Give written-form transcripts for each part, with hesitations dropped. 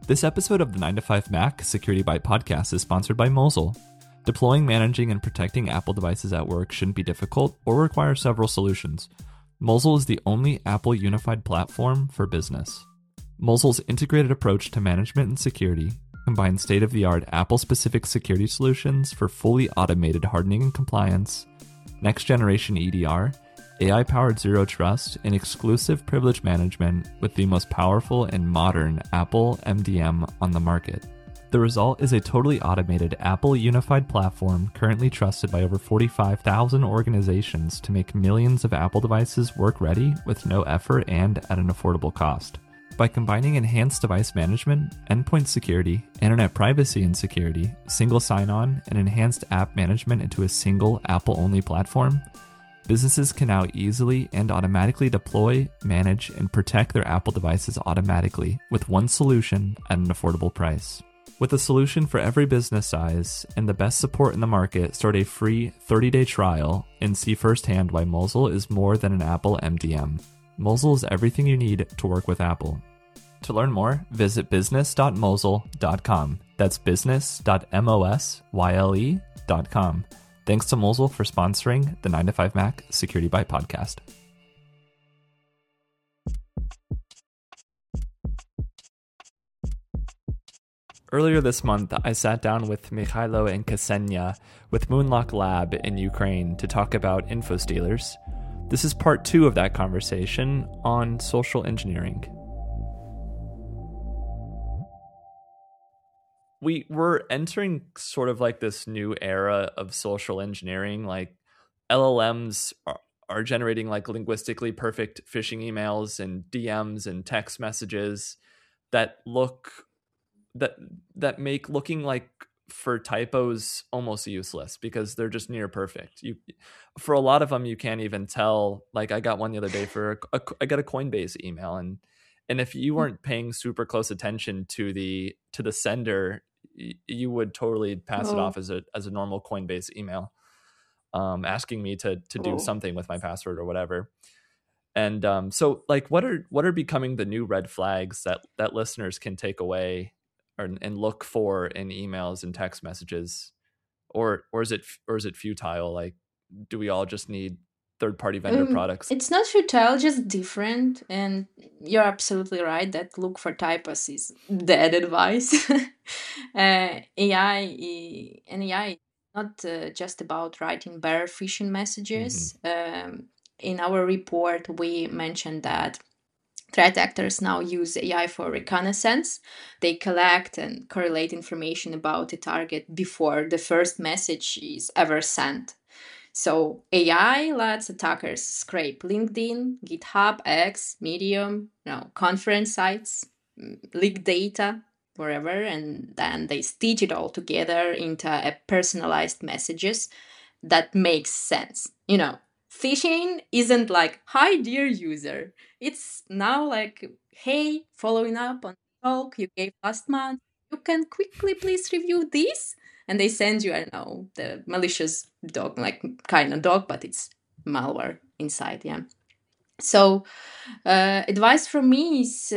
This episode of the 9 to 5 Mac Security Byte podcast is sponsored by Mosel. Deploying, managing, and protecting Apple devices at work shouldn't be difficult or require several solutions. Mosel is the only Apple unified platform for business. Mosel's integrated approach to management and security combines state-of-the-art Apple-specific security solutions for fully automated hardening and compliance, next-generation EDR, AI-powered zero trust, and exclusive privilege management with the most powerful and modern Apple MDM on the market. The result is a totally automated Apple unified platform currently trusted by over 45,000 organizations to make millions of Apple devices work ready with no effort and at an affordable cost. By combining enhanced device management, endpoint security, internet privacy and security, single sign-on, and enhanced app management into a single Apple-only platform, businesses can now easily and automatically deploy, manage, and protect their Apple devices automatically with one solution at an affordable price. With a solution for every business size and the best support in the market, start a free 30-day trial and see firsthand why Mosel is more than an Apple MDM. Mosel is everything you need to work with Apple. To learn more, visit business.mosel.com. That's business.mosyle.com. Thanks to Mosel for sponsoring the 9 to 5 Mac Security Byte podcast. Earlier this month, I sat down with Mikhailo and Ksenia with Moonlock Lab in Ukraine to talk about InfoStealers. This is part 2 of that conversation on social engineering. We're entering sort of like this new era of social engineering. Like LLMs are generating like linguistically perfect phishing emails and DMs and text messages that make looking like for typos almost useless because they're just near perfect. For a lot of them, you can't even tell. Like I got one the other day for I got a Coinbase email, and if you weren't paying super close attention to the sender, you would totally pass it off as a normal Coinbase email, asking me to do something with my password or whatever. And so like what are becoming the new red flags that listeners can take away and look for in emails and text messages, or is it futile? Like, do we all just need third-party vendor products? It's not futile, just different. And you're absolutely right that look for typos is dead advice. AI is not just about writing better phishing messages. In our report, we mentioned that threat actors now use AI for reconnaissance. They collect and correlate information about a target before the first message is ever sent. So AI lets attackers scrape LinkedIn, GitHub, X, Medium, conference sites, leak data, wherever, and then they stitch it all together into a personalized messages that makes sense. Phishing isn't like, hi, dear user. It's now like, hey, following up on the talk you gave last month, you can quickly please review this? And they send you, I don't know, the malicious dog, like kind of dog, but it's malware inside, yeah. So advice from me is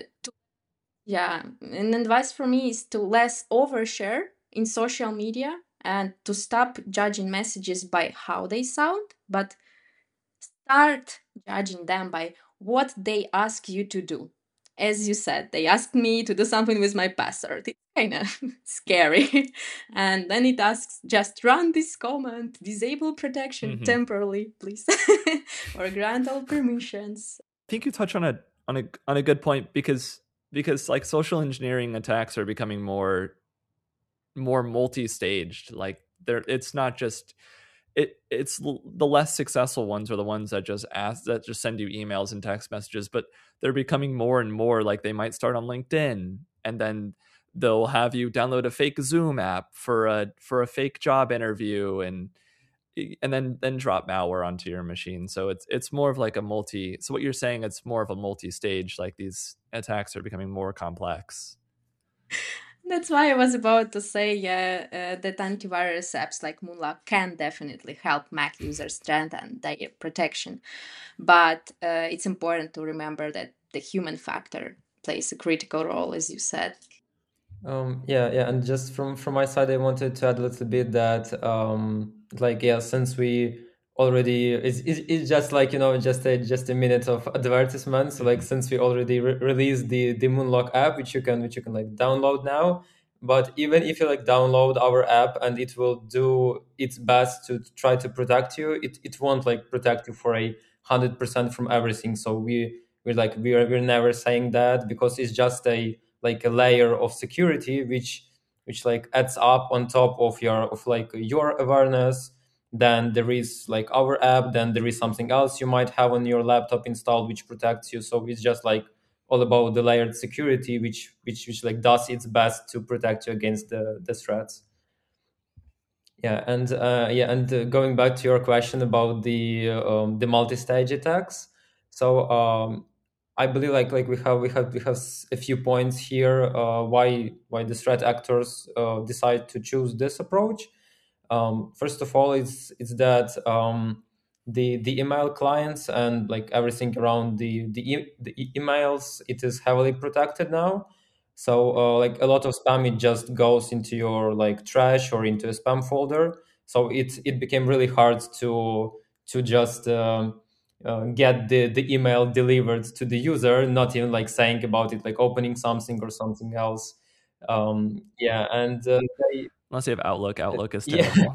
to less overshare in social media and to stop judging messages by how they sound, but start judging them by what they ask you to do. As you said, they asked me to do something with my password. It's kind of scary. And then it asks, just run this command, disable protection temporarily, please, or grant all permissions. I think you touch on a good point because like social engineering attacks are becoming more multi-staged. Like it's not just it's the less successful ones are the ones that just send you emails and text messages, but they're becoming more and more like they might start on LinkedIn and then they'll have you download a fake Zoom app for a fake job interview and then drop malware onto your machine. So it's more of like so what you're saying, it's more of a multi-stage, like these attacks are becoming more complex. That's why I was about to say that antivirus apps like Moonlock can definitely help Mac users strengthen their protection. But it's important to remember that the human factor plays a critical role, as you said. Yeah, and just from my side, I wanted to add a little bit that, like, yeah, since we already, it's just like, just a minute of advertisement. So like, Mhm. since we already released the Moonlock app, which you can like download now. But even if you like download our app and it will do its best to try to protect you, it won't like protect you for 100% from everything. So we're never saying that, because it's just a layer of security which like adds up on top of your awareness. Then there is like our app, then there is something else you might have on your laptop installed which protects you. So it's just like all about the layered security which like does its best to protect you against the threats. Going back to your question about the multi-stage attacks. So I believe like we have a few points here, why the threat actors decide to choose this approach. First of all, it's that the email clients and like everything around the emails, it is heavily protected now. So like a lot of spam, it just goes into your like trash or into a spam folder. So it became really hard to just get the email delivered to the user, not even like saying about it, like opening something or something else. Yeah, and Unless you have Outlook, Outlook is yeah. terrible.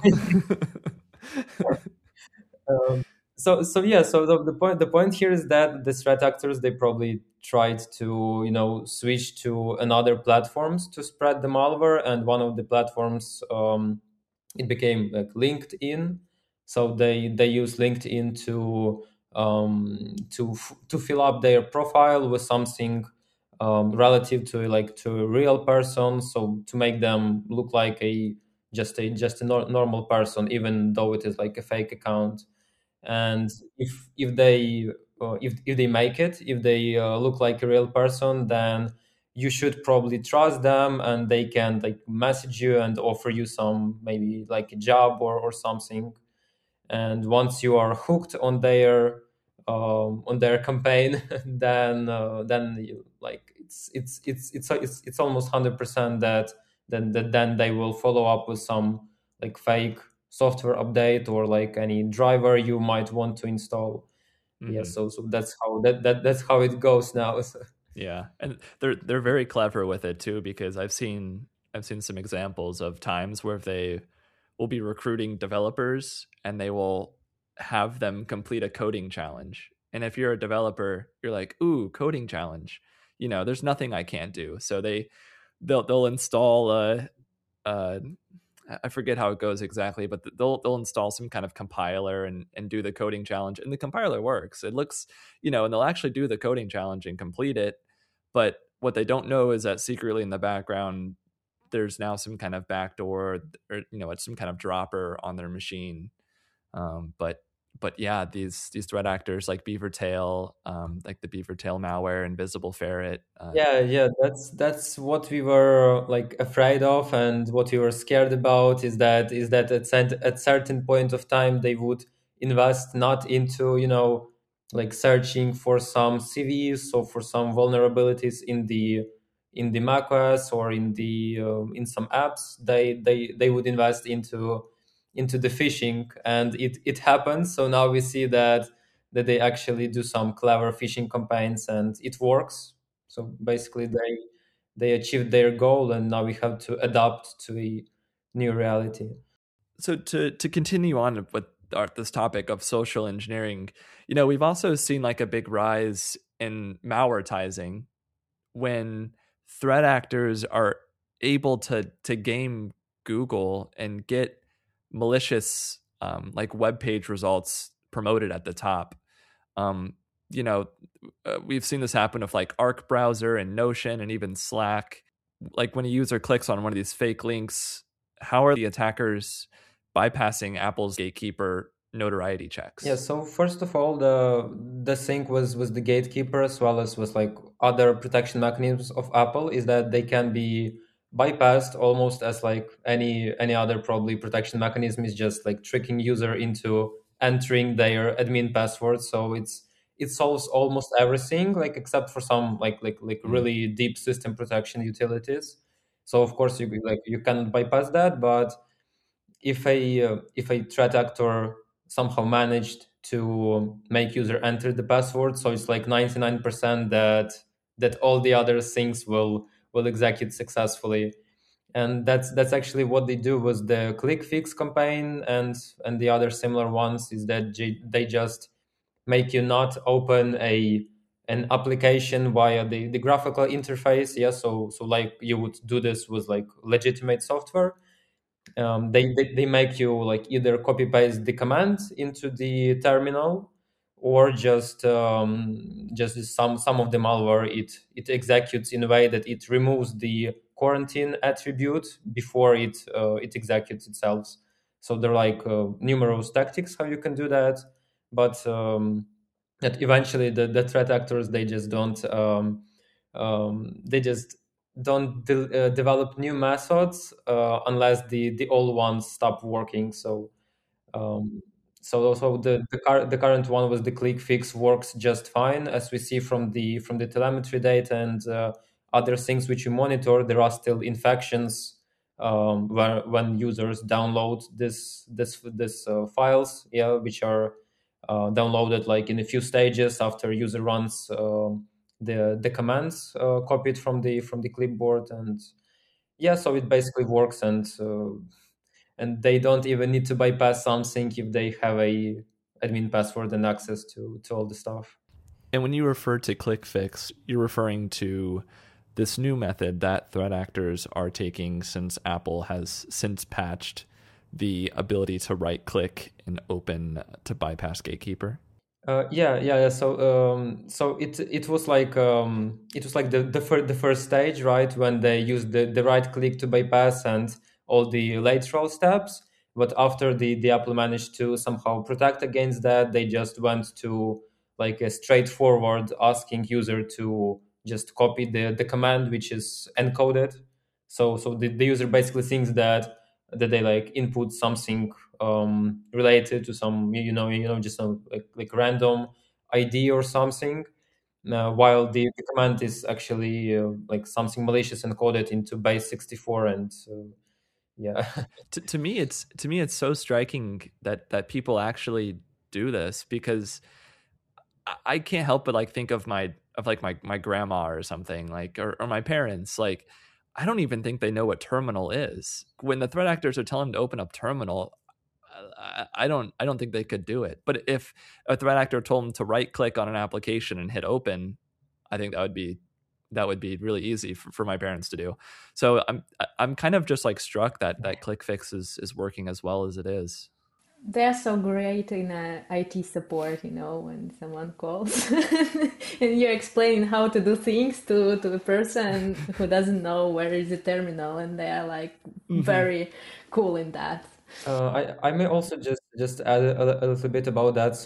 Um, so the point here is that the threat actors, they probably tried to switch to another platforms to spread the malware, and one of the platforms, it became like LinkedIn. So they use LinkedIn to fill up their profile with something relative to a real person, so to make them look like a normal person, even though it is like a fake account. And if they make it, if they look like a real person, then you should probably trust them, and they can like message you and offer you some, maybe like a job or something. And once you are hooked on their campaign, then you, like it's almost 100% that then they will follow up with some like fake software update or like any driver you might want to install. Yeah, Hmm. so that's how it goes now. Yeah, and they're very clever with it too, because I've seen some examples of times where they will be recruiting developers and they will have them complete a coding challenge. And if you're a developer, you're like, "Ooh, coding challenge." There's nothing I can't do. So they'll install a I forget how it goes exactly, but they'll install some kind of compiler and do the coding challenge, and the compiler works. It looks, and they'll actually do the coding challenge and complete it. But what they don't know is that secretly in the background, there's now some kind of backdoor, or it's some kind of dropper on their machine. But yeah, these threat actors like Beavertail, like the Beavertail malware, Invisible Ferret. Yeah, that's what we were like afraid of, and what we were scared about is that at certain point of time they would invest not into like searching for some CVs or for some vulnerabilities in the macOS or in some apps. They would invest into the phishing, and it happens. So now we see that they actually do some clever phishing campaigns, and it works. So basically, they achieved their goal, and now we have to adapt to a new reality. So to continue on with this topic of social engineering, we've also seen like a big rise in malvertising when threat actors are able to game Google and get malicious like web page results promoted at the top. Um, you know, we've seen this happen with like Arc browser and Notion and even Slack. Like when a user clicks on one of these fake links, how are the attackers bypassing Apple's gatekeeper notoriety Yeah. checks? So first of all, the thing was the gatekeeper, as well as was like other protection mechanisms of Apple, is that they can be bypassed almost as like any other probably protection mechanism, is just like tricking user into entering their admin password. So it solves almost everything, like except for some like Mm. really deep system protection utilities. So of course you cannot bypass that. But if a threat actor somehow managed to make user enter the password, so it's like 99% that all the other things will execute successfully. And that's actually what they do with the click fix campaign, and the other similar ones is that they just make you not open an application via the graphical interface. Yeah, so like you would do this with like legitimate software. They make you like either copy paste the command into the terminal, or just some of the malware, it executes in a way that it removes the quarantine attribute before it executes itself. So there are like numerous tactics how you can do that. But that eventually the threat actors, they just don't develop new methods unless the old ones stop working. Um, so the current one with the click fix works just fine, as we see from the telemetry data and other things which you monitor. There are still infections where when users download this files, yeah, which are downloaded like in a few stages after user runs the commands copied from the clipboard. And yeah, so it basically works. And they don't even need to bypass something if they have a admin password and access to all the stuff. And when you refer to click fix, you're referring to this new method that threat actors are taking, since Apple has since patched the ability to right click and open to bypass Gatekeeper. Yeah. So it was like the first stage, right, when they used the right click to bypass and all the lateral steps. But after the Apple managed to somehow protect against that, they just went to like a straightforward asking user to just copy the command which is encoded. So the user basically thinks that they like input something related to some just some like random ID or something, while the command is actually like something malicious encoded into base 64. And yeah. To me, it's so striking that people actually do this, because I can't help but like think of my grandma or something, like, or my parents. Like, I don't even think they know what terminal is. When the threat actors are telling them to open up terminal, I don't think they could do it. But if a threat actor told them to right click on an application and hit open, I think that would be really easy for my parents to do. So I'm kind of just like struck that click fix is working as well as it is. They're so great in IT support, when someone calls and you're explaining how to do things to the person who doesn't know where is the terminal, and they are like very cool in that. I may also just add a little bit about that.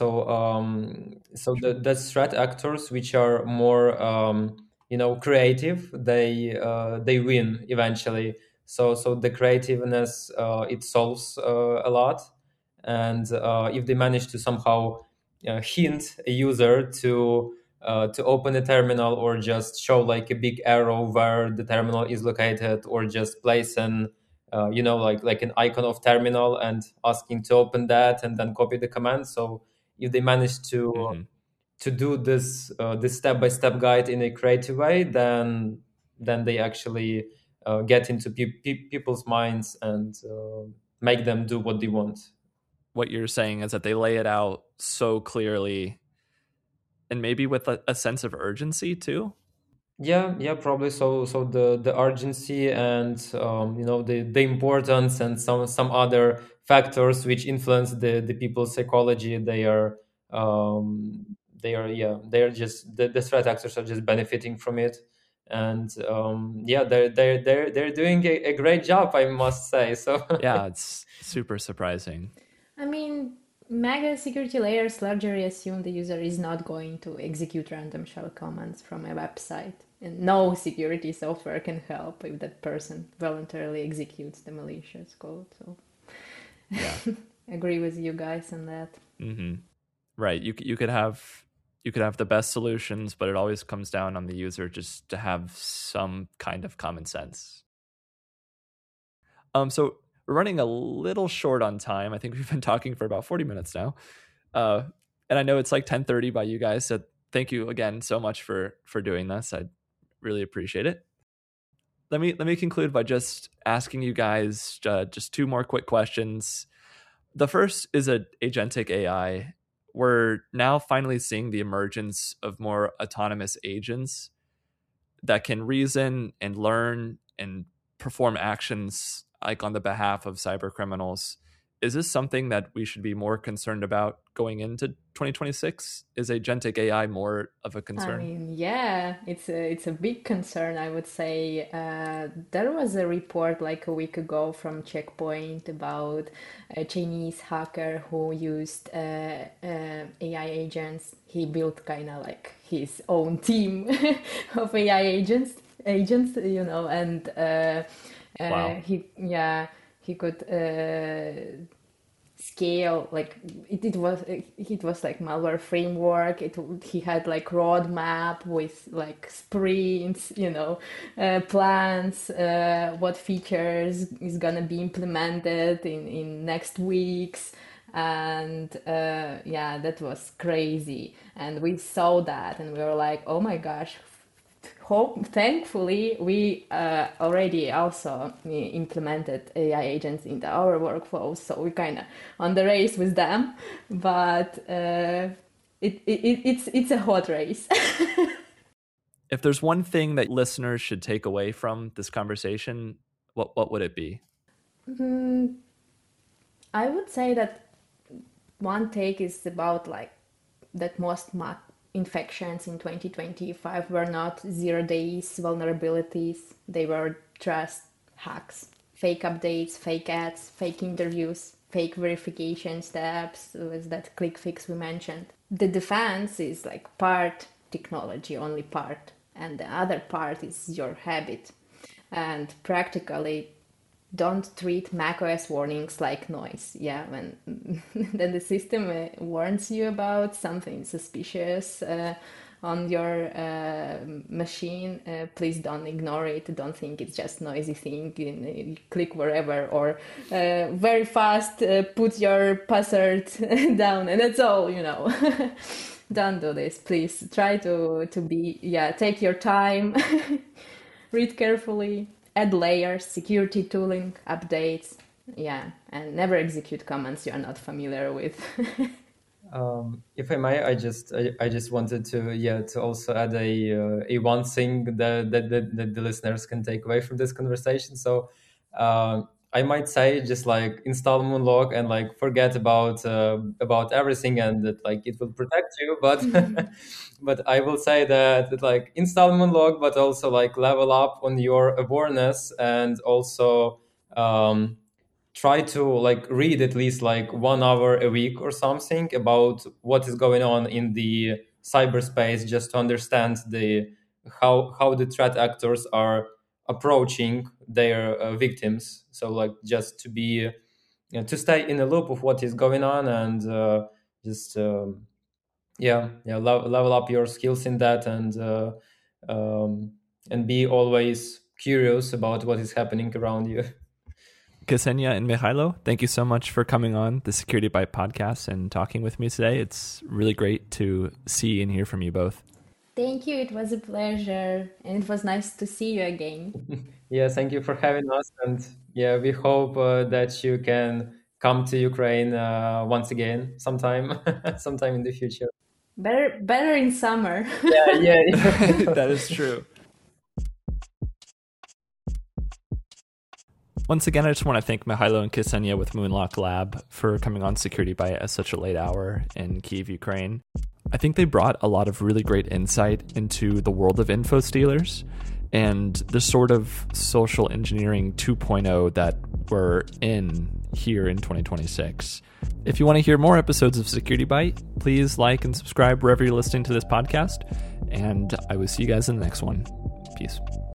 So the threat actors which are more creative, they win eventually. So the creativeness, it solves a lot. And if they manage to somehow hint a user to open a terminal, or just show like a big arrow where the terminal is located, or just place like an icon of terminal and asking to open that and then copy the command. So if they manage to do this step-by-step guide in a creative way, then they actually get into people's minds and make them do what they want. What you're saying is that they lay it out so clearly, and maybe with a sense of urgency too. Yeah, probably. So the urgency and the importance and some other factors which influence the people's psychology, they are just the threat actors are just benefiting from it. And yeah, they're doing a great job, I must say. So Yeah, it's super surprising. I mean, mega security layers largely assume the user is not going to execute random shell commands from a website. And no security software can help if that person voluntarily executes the malicious code. So, yeah, agree with you guys on that. Mm-hmm. Right. You could have the best solutions, but it always comes down on the user just to have some kind of common sense. So we're running a little short on time. I think we've been talking for about 40 minutes now. And I know it's like 10:30 by you guys. So thank you again so much for doing this. I really appreciate it. Let me conclude by just asking you guys just two more quick questions. The first is agentic AI. We're now finally seeing the emergence of more autonomous agents that can reason and learn and perform actions like on the behalf of cyber criminals. Is this something that we should be more concerned about going into 2026? Is agentic AI more of a concern? I mean, yeah, it's a big concern, I would say. There was a report like a week ago from Checkpoint about a Chinese hacker who used AI agents. He built kind of like his own team of AI agents, and Wow. he could scale like it was like malware framework. He had like roadmap with like sprints, plans, what features is gonna be implemented in next weeks. And that was crazy, and we saw that and we were like, oh my gosh. Thankfully, we already also implemented AI agents into our workflows, so we kind of on the race with them. But it's a hot race. If there's one thing that listeners should take away from this conversation, what would it be? I would say that one take is about like that most infections in 2025 were not 0 days vulnerabilities. They were just hacks, fake updates, fake ads, fake interviews, fake verification steps with that click fix we mentioned. The defense is like part technology, only part, and the other part is your habit. And practically don't treat macOS warnings like noise. Yeah, when then the system warns you about something suspicious on your machine, please don't ignore it. Don't think it's just noisy thing. You click wherever or very fast put your password down, and that's all. Don't do this, please. Try to be take your time, read carefully. Add layers, security tooling, updates, and never execute commands you are not familiar with. If I may, I just wanted to also add a one thing that the listeners can take away from this conversation. So I might say just like install Moonlog and like forget about everything, and that like it will protect you. But but I will say that like install Moonlog, but also like level up on your awareness, and also try to like read at least like 1 hour a week or something about what is going on in the cyberspace, just to understand how the threat actors are approaching their victims. So like just to be to stay in the loop of what is going on, and just level up your skills in that, and be always curious about what is happening around you. Ksenia and Mihailo, thank you so much for coming on the Security Byte podcast and talking with me today. It's really great to see and hear from you both. Thank you. It was a pleasure, and it was nice to see you again. Yeah, thank you for having us, and we hope that you can come to Ukraine once again sometime in the future. Better in summer. Yeah. That is true. Once again, I just want to thank Mihailo and Ksenia with Moonlock Lab for coming on Security Byte at such a late hour in Kyiv, Ukraine. I think they brought a lot of really great insight into the world of info stealers and the sort of social engineering 2.0 that we're in here in 2026. If you want to hear more episodes of Security Byte, please like and subscribe wherever you're listening to this podcast, and I will see you guys in the next one. Peace.